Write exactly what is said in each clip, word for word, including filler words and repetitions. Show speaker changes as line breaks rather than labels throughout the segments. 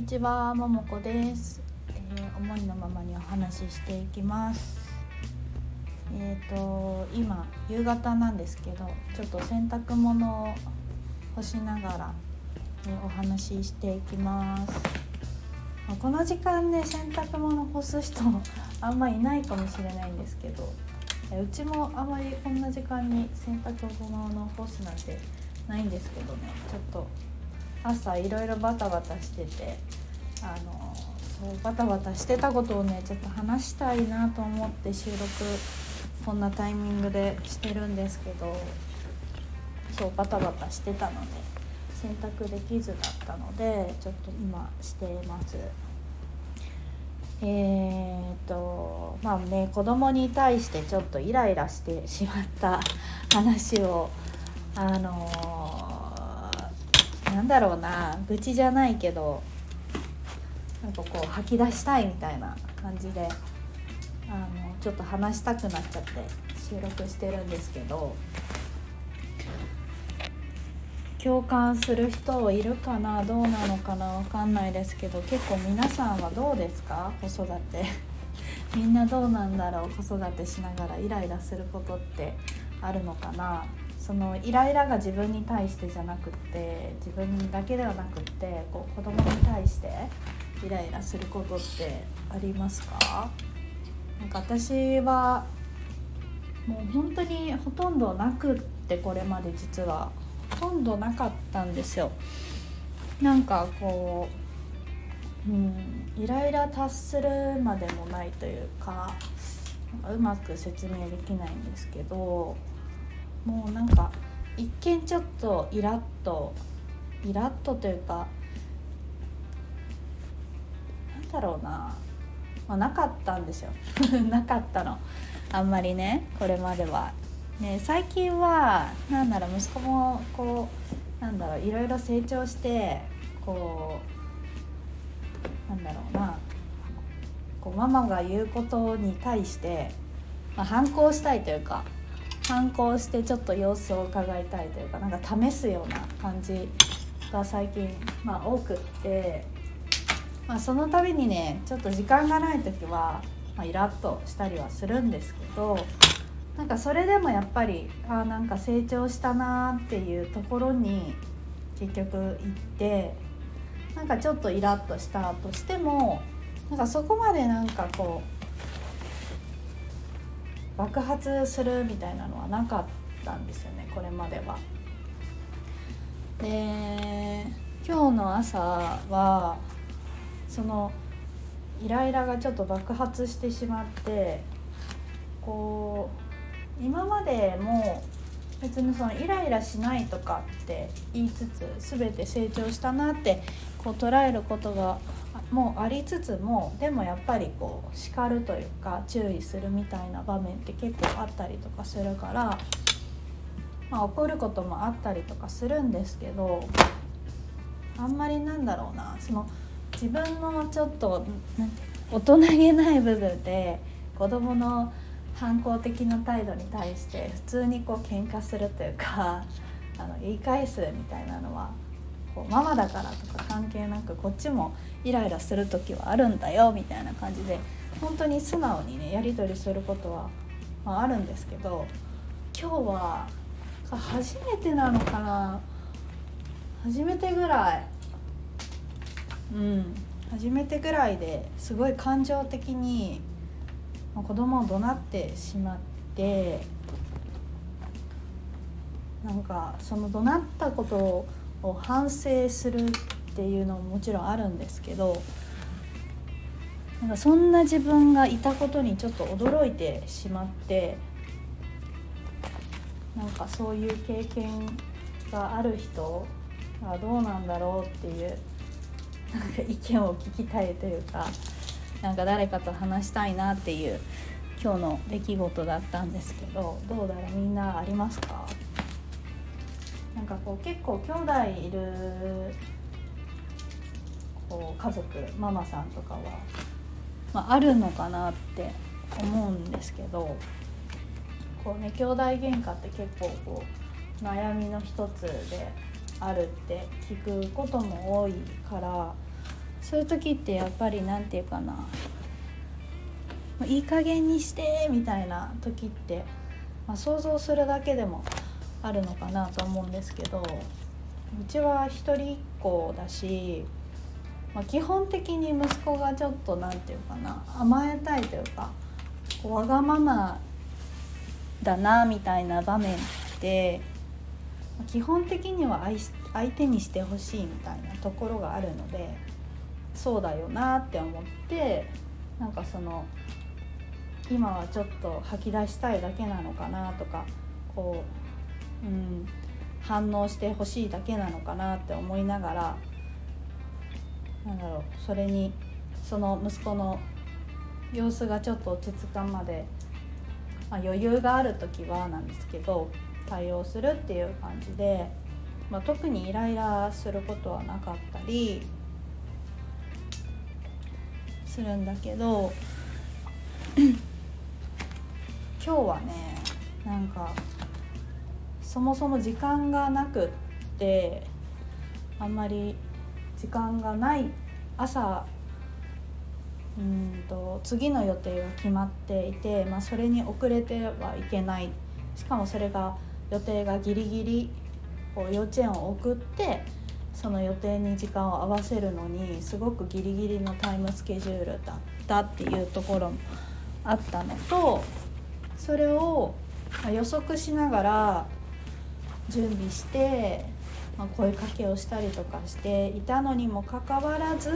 ちは、ももこです、えー、思いのままにお話ししていきます。えーと今夕方なんですけど、ちょっと洗濯物を干しながら、えー、お話ししていきます。この時間で洗濯物干す人あんまいないかもしれないんですけど、うちもあまりこんな時間に洗濯物を干すなんてないんですけどね、ちょっと朝いろいろバタバタしてて、あのそうバタバタしてたことをねちょっと話したいなと思って収録こんなタイミングでしてるんですけど、そうバタバタしてたので洗濯できずだったのでちょっと今してます。えーとまあね子供に対してちょっとイライラしてしまった話をあのー、なんだろうな愚痴じゃないけどなんかこう吐き出したいみたいな感じであのちょっと話したくなっちゃって収録してるんですけど、共感する人いるかな、どうなのかな、わかんないですけど、結構皆さんはどうですか、子育てみんなどうなんだろう。子育てしながらイライラすることってあるのかな。そのイライラが自分に対してじゃなくって自分だけではなくってこう子供に対してイライラすることってありますか？なんか私はもう本当にほとんどなくって、これまで実はほとんどなかったんですよ。なんかこう、うん、イライラ達するまでもないというか、なんかうまく説明できないんですけど、もうなんか一見ちょっとイラッとイラッとというかなんだろうな、まあ、なかったんですよなかったのあんまりね、これまではね。最近はなんだろう、息子もこうなんだろういろいろ成長してこうなんだろうなこうママが言うことに対して、まあ、反抗したいというか反抗してちょっと様子を伺いたいというか、なんか試すような感じが最近、まあ、多くって、まあ、その度にねちょっと時間がない時は、まあ、イラッとしたりはするんですけど、なんかそれでもやっぱりあなんか成長したなっていうところに結局行って、なんかちょっとイラッとしたとしてもなんかそこまでなんかこう爆発するみたいなのはなかったんですよね、これまでは。で今日の朝はそのイライラがちょっと爆発してしまって、こう今までも別にそのイライラしないとかって言いつつ全て成長したなってこう捉えることがもうありつつも、でもやっぱりこう叱るというか注意するみたいな場面って結構あったりとかするから、まあ、怒ることもあったりとかするんですけど、あんまりなんだろうな、その自分のちょっと大人げない部分で子供の反抗的な態度に対して普通にこう喧嘩するというかあの言い返すみたいなのはこうママだからとか関係なくこっちもイライラする時はあるんだよみたいな感じで本当に素直にねやり取りすることは、まあ、あるんですけど、今日は初めてなのかな初めてぐらいうん初めてぐらいですごい感情的に子供を怒鳴ってしまって、なんかその怒鳴ったことを反省するっていうのももちろんあるんですけど、なんかそんな自分がいたことにちょっと驚いてしまって、なんかそういう経験がある人はどうなんだろうっていうなんか意見を聞きたいというか、なんか誰かと話したいなっていう今日の出来事だったんですけど、どうだろう、みんなありますか？なんかこう結構兄弟いるこう家族ママさんとかは、まあ、あるのかなって思うんですけど、こうね兄弟喧嘩って結構こう悩みの一つであるって聞くことも多いから、 そういう時ってやっぱりなんていうかな、いい加減にしてみたいな時って、まあ、想像するだけでもあるのかなと思うんですけど、うちは一人っ子だし、まあ、基本的に息子がちょっとなんていうかな、甘えたいというかわがままだなみたいな場面って基本的には相手にしてほしいみたいなところがあるので、そうだよなって思って、なんかその今はちょっと吐き出したいだけなのかなとか、こう、うん、反応してほしいだけなのかなって思いながら、なんだろう、それにその息子の様子がちょっと落ち着かんまで、まあ、余裕がある時はなんですけど対応するっていう感じで、まあ、特にイライラすることはなかったりするんだけど今日はね、なんかそもそも時間がなくって、あんまり時間がない朝、うんと次の予定が決まっていて、まあ、それに遅れてはいけない。しかもそれが予定がギリギリこう幼稚園を送ってその予定に時間を合わせるのにすごくギリギリのタイムスケジュールだったっていうところもあったのと、それを予測しながら準備して、まあ、声かけをしたりとかしていたのにもかかわらず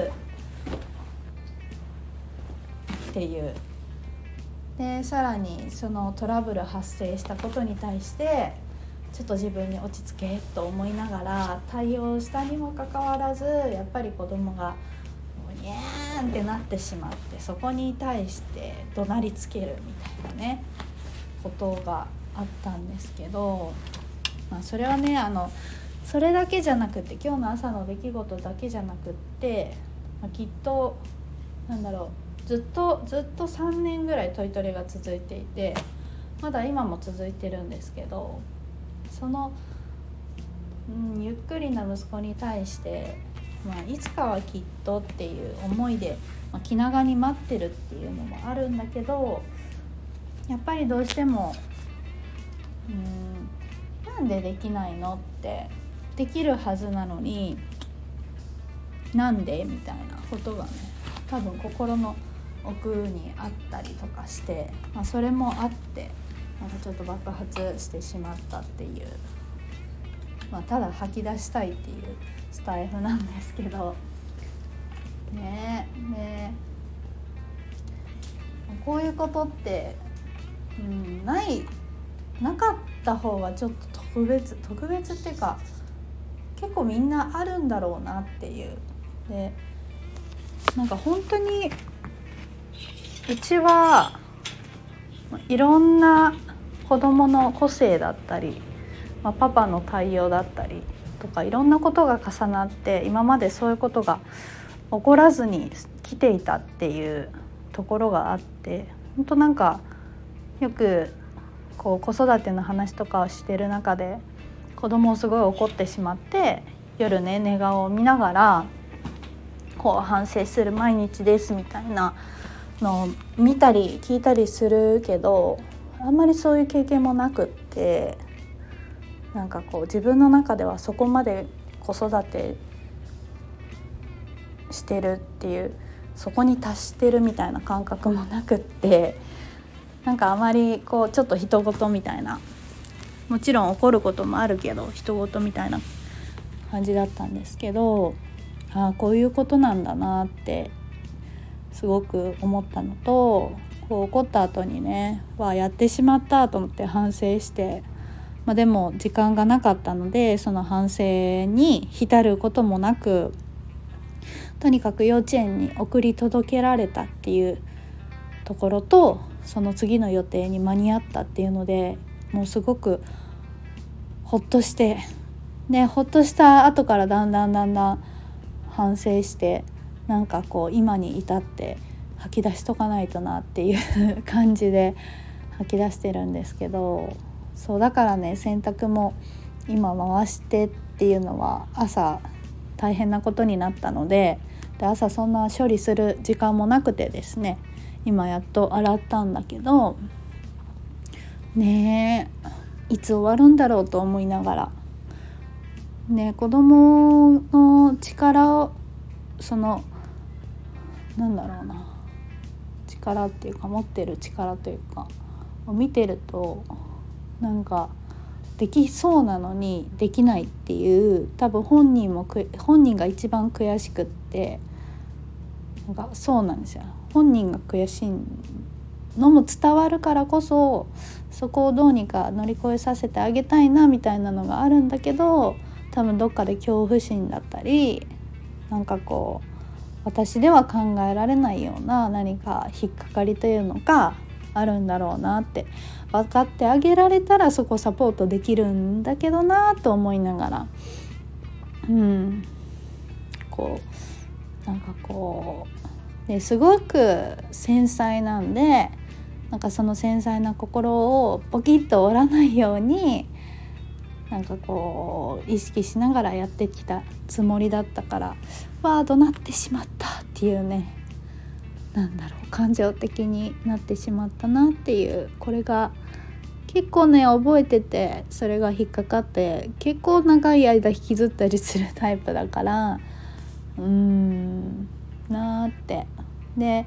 っていう。でさらにそのトラブル発生したことに対してちょっと自分に落ち着けと思いながら対応したにもかかわらず、やっぱり子供がもうニャーンってなってしまって、そこに対して怒鳴りつけるみたいなねことがあったんですけど、まあ、それはね、あのそれだけじゃなくて、今日の朝の出来事だけじゃなくって、まあ、きっとなんだろう、ずっとずっとさんねんぐらいトイトレが続いていて、まだ今も続いてるんですけど、その、うん、ゆっくりな息子に対して、まあ、いつかはきっとっていう思いで、まあ、気長に待ってるっていうのもあるんだけど、やっぱりどうしても、うん、なんでできないのって、できるはずなのになんでみたいなことがね、多分心の奥にあったりとかして、まあ、それもあってなんかちょっと爆発してしまったっていう、まあ、ただ吐き出したいっていうスタイフなんですけどねえねえ、こういうことって、うん、ないなかった方がちょっと特別特別っていうか、結構みんなあるんだろうなっていう。でなんか本当にうちはいろんな子どもの個性だったり、まあ、パパの対応だったりとかいろんなことが重なって、今までそういうことが起こらずに来ていたっていうところがあって、本当なんかよくこう子育ての話とかをしてる中で、子供をすごい怒ってしまって夜ね寝顔を見ながらこう反省する毎日ですみたいなのを見たり聞いたりするけど、あんまりそういう経験もなくって、なんかこう自分の中ではそこまで子育てしてるっていう、そこに達してるみたいな感覚もなくって、なんかあまりこうちょっと人事みたいな、もちろん怒ることもあるけど人事みたいな感じだったんですけど、ああこういうことなんだなってすごく思ったのと、こう怒った後にねはやってしまったと思って反省して、まあ、でも時間がなかったのでその反省に浸ることもなく、とにかく幼稚園に送り届けられたっていうところと、その次の予定に間に合ったっていうので、もうすごくほっとして、でほっとした後からだんだんだんだん反省して、なんかこう今に至って吐き出しとかないとなっていう感じで吐き出してるんですけど、そうだからね、洗濯も今回してっていうのは朝大変なことになったので、 で朝そんな処理する時間もなくてですね、今やっと洗ったんだけどねえ、いつ終わるんだろうと思いながらね、子供の力をそのなんだろうな力っていうか持ってる力というかを見てると、なんかできそうなのにできないっていう、多分本人も本人が一番悔しくって、なんかそうなんですよ。本人が悔しいのも伝わるからこそ、そこをどうにか乗り越えさせてあげたいなみたいなのがあるんだけど、多分どっかで恐怖心だったり、なんかこう私では考えられないような何か引っかかりというのがあるんだろうなって、分かってあげられたらそこサポートできるんだけどなと思いながら、うんこうなんかこうですごく繊細なんで、なんかその繊細な心をポキッと折らないようになんかこう意識しながらやってきたつもりだったから、わー怒鳴ってしまったっていうね、なんだろう感情的になってしまったなっていう、これが結構ね覚えてて、それが引っかかって結構長い間引きずったりするタイプだから、うーんなーって。で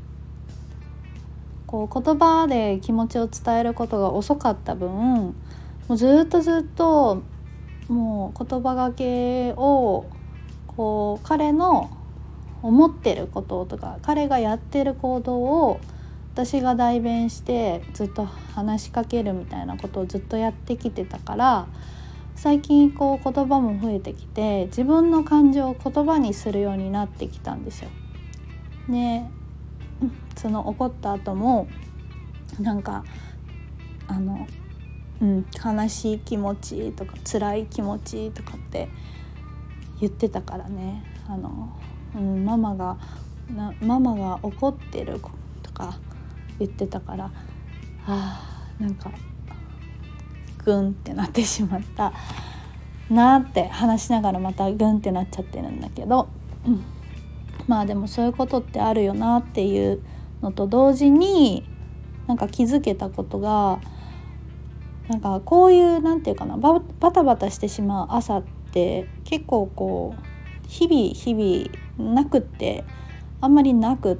こう言葉で気持ちを伝えることが遅かった分、もうずっとずっともう言葉がけをこう彼の思ってることとか彼がやってる行動を私が代弁してずっと話しかけるみたいなことをずっとやってきてたから、最近こう言葉も増えてきて自分の感情を言葉にするようになってきたんですよ。でその怒った後もなんかあの、うん、悲しい気持ちとか辛い気持ちとかって言ってたからね、あの、うん、ママがなママが怒ってるとか言ってたから、あーなんかグンってなってしまったなって話しながらまたグンってなっちゃってるんだけど、うん、まあでもそういうことってあるよなっていうのと同時に、なんか気づけたことが、なんかこういうなんていうかな、バタバタしてしまう朝って結構こう日々日々なくってあんまりなくって、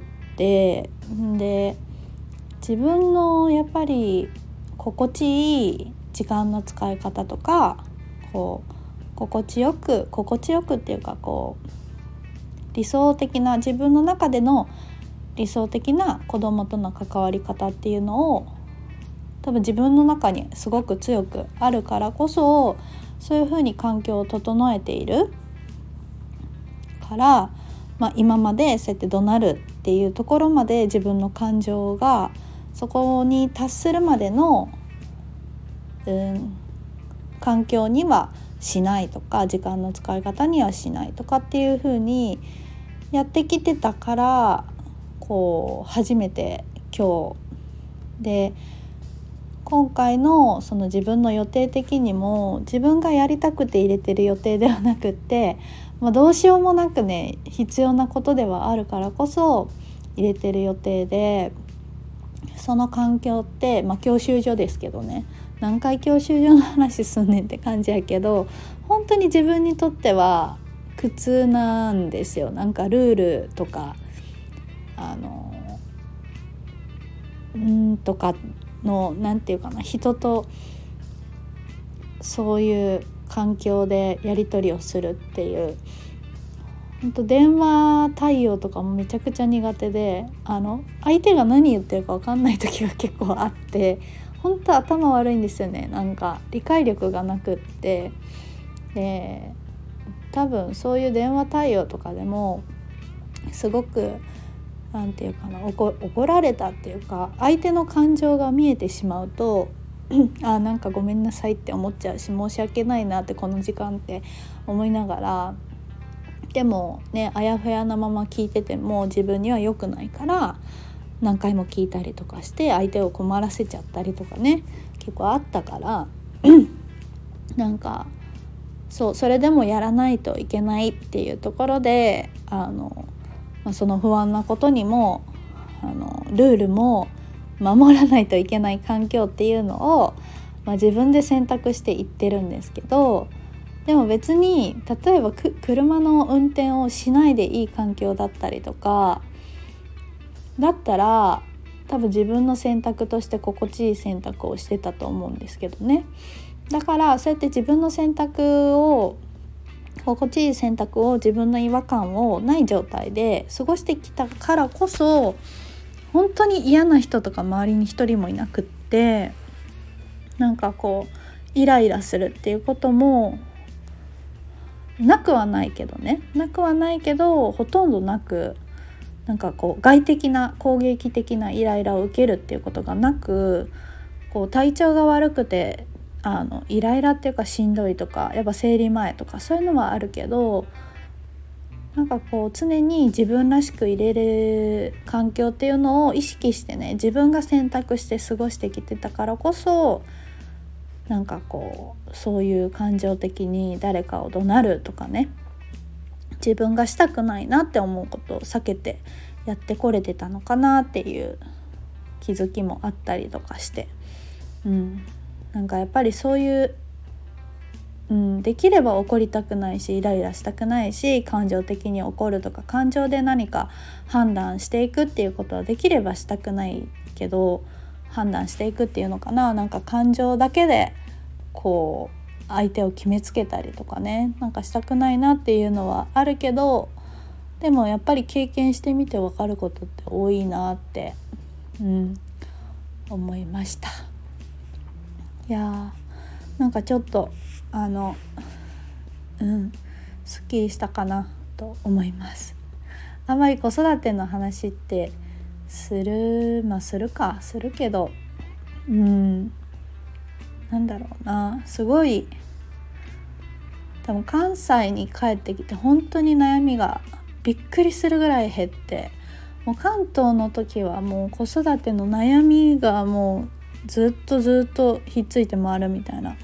で自分のやっぱり心地いい時間の使い方とか、こう心地よく心地よくっていうかこう理想的な自分の中での理想的な子供との関わり方っていうのを多分自分の中にすごく強くあるからこそ、そういうふうに環境を整えているから、まあ、今までそうやって怒鳴るっていうところまで自分の感情がそこに達するまでの、うん、環境にはしないとか時間の使い方にはしないとかっていう風にやってきてたから、こう初めて今日で今回のその自分の予定的にも自分がやりたくて入れてる予定ではなくって、まあ、どうしようもなくね必要なことではあるからこそ入れてる予定で、その環境って、まあ、教習所ですけどね、何回教習所の話すんねんって感じやけど、本当に自分にとっては苦痛なんですよ。なんかルールとかあのんとかのなんていうかな、人とそういう環境でやり取りをするっていう、本当電話対応とかもめちゃくちゃ苦手で、あの相手が何言ってるか分かんない時が結構あって、本当頭悪いんですよね。なんか理解力がなくって、で多分そういう電話対応とかでもすごくなんていうかな、怒、怒られたっていうか相手の感情が見えてしまうとあなんかごめんなさいって思っちゃうし、申し訳ないなってこの時間って思いながら、でもねあやふやなまま聞いてても自分には良くないから何回も聞いたりとかして相手を困らせちゃったりとかね結構あったからなんかそうそれでもやらないといけないっていうところであのまあ、その不安なことにもあのルールも守らないといけない環境っていうのを、まあ、自分で選択していってるんですけど、でも別に例えばく車の運転をしないでいい環境だったりとかだったら多分自分の選択として心地いい選択をしてたと思うんですけどね。だからそうやって自分の選択を心地いい選択を自分の違和感をない状態で過ごしてきたからこそ本当に嫌な人とか周りに一人もいなくって、なんかこうイライラするっていうこともなくはないけどねなくはないけどほとんどなく、なんかこう外的な攻撃的なイライラを受けるっていうことがなく、こう体調が悪くてあのイライラっていうかしんどいとかやっぱ生理前とかそういうのはあるけど、なんかこう常に自分らしくいれる環境っていうのを意識してね、自分が選択して過ごしてきてたからこそ、なんかこうそういう感情的に誰かを怒鳴るとかね、自分がしたくないなって思うことを避けてやってこれてたのかなっていう気づきもあったりとかして、うん、なんかやっぱりそういう、うん、できれば怒りたくないしイライラしたくないし、感情的に怒るとか感情で何か判断していくっていうことはできればしたくないけど、判断していくっていうのかな、なんか感情だけでこう相手を決めつけたりとかね、なんかしたくないなっていうのはあるけど、でもやっぱり経験してみて分かることって多いなって、うん、思いました。いやーなんかちょっとあのうんすっきりしたかなと思います。あんまり子育ての話ってするまあするかするけど、うんなんだろうな、すごい多分関西に帰ってきて本当に悩みがびっくりするぐらい減って、もう関東の時はもう子育ての悩みがもうずっとずっとひっついて回るみたいな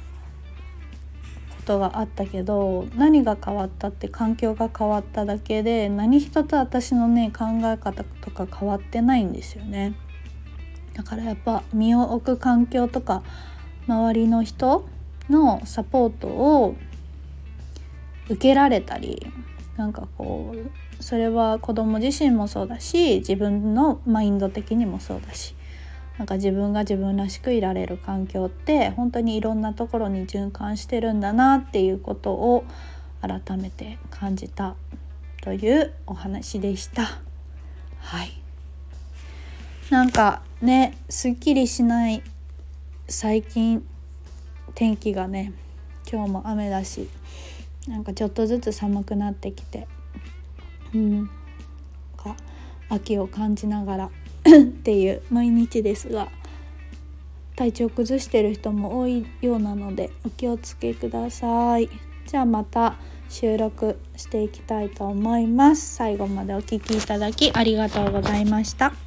ことがあったけど、何が変わったって環境が変わっただけで、何一つ私のね考え方とか変わってないんですよね。だからやっぱ身を置く環境とか周りの人のサポートを受けられたり、なんかこうそれは子供自身もそうだし自分のマインド的にもそうだし、なんか自分が自分らしくいられる環境って本当にいろんなところに循環してるんだなっていうことを改めて感じたというお話でした。はい、なんかねすっきりしない最近天気がね、今日も雨だし、なんかちょっとずつ寒くなってきて、うん、か秋を感じながらっていう毎日ですが、体調崩してる人も多いようなのでお気をつけください。じゃあまた収録していきたいと思います。最後までお聞きいただきありがとうございました。